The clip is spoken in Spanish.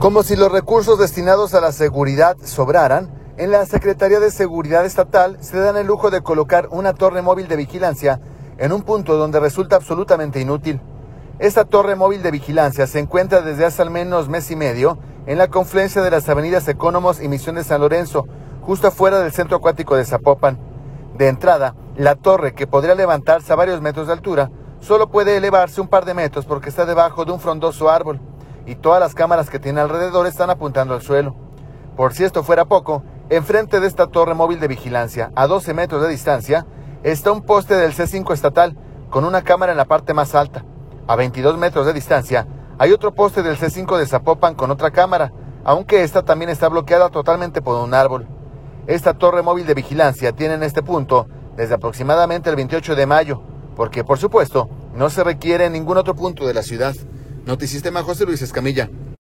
Como si los recursos destinados a la seguridad sobraran, en la Secretaría de Seguridad Estatal se dan el lujo de colocar una torre móvil de vigilancia en un punto donde resulta absolutamente inútil. Esta torre móvil de vigilancia se encuentra desde hace al menos mes y medio en la confluencia de las avenidas Ecónomos y Misión de San Lorenzo, justo afuera del centro acuático de Zapopan. De entrada, la torre, que podría levantarse a varios metros de altura, solo puede elevarse un par de metros porque está debajo de un frondoso árbol, y todas las cámaras que tiene alrededor están apuntando al suelo. Por si esto fuera poco, enfrente de esta torre móvil de vigilancia, a 12 metros de distancia, está un poste del C5 estatal, con una cámara en la parte más alta. A 22 metros de distancia, hay otro poste del C5 de Zapopan con otra cámara, aunque esta también está bloqueada totalmente por un árbol. Esta torre móvil de vigilancia tiene en este punto desde aproximadamente el 28 de mayo, porque por supuesto no se requiere en ningún otro punto de la ciudad. Notisistema, José Luis Escamilla.